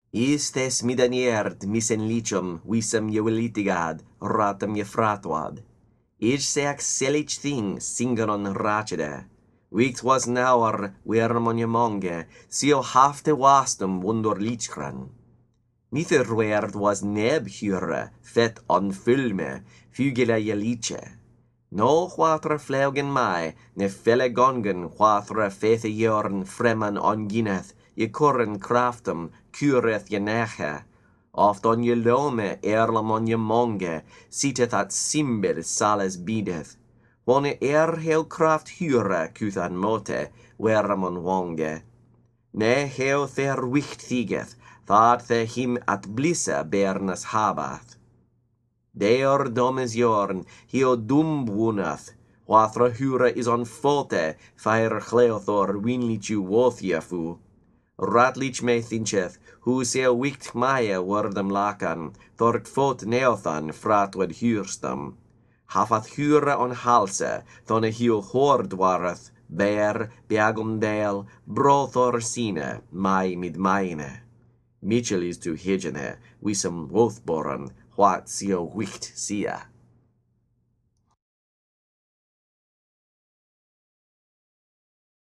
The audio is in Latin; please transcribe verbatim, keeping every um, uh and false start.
Istes midanierd misen lichum wisum jewelitigad ratum jefratwad. Ich seac selich thing singeron rachide. Wicht was nauer wermon jemonge, sio hafte wastum wundur lichkran. Nither werd was neb hure, fet on fulme, fugila jeliche. No whatra fleugen mai, ne felle gongen whatra fethe jorn freman on gineth, je korren kraftum, cureth je neche. Oft on je lome erlam on je monge, sitet at simbel sales bideth. Wone er heel kraft hure kuthan mote, weramon wonge. Ne heel ther wicht thigeth, thad the him at blissa bernas habath. Deor domes jorn, hio dum wunath, wathra hure is on fote, fire chleothor winlichu wothiafu. Ratlich me thincheth, hu sea wicht maia wordam lacan, thort fot neothan fratwed hurstam. Hafath hure on halse, thone hio hordwarath, bear, beagum dale, brothor sine, mai mid maine. Michel is to higene, wisum wothboran, what sio wicht sia.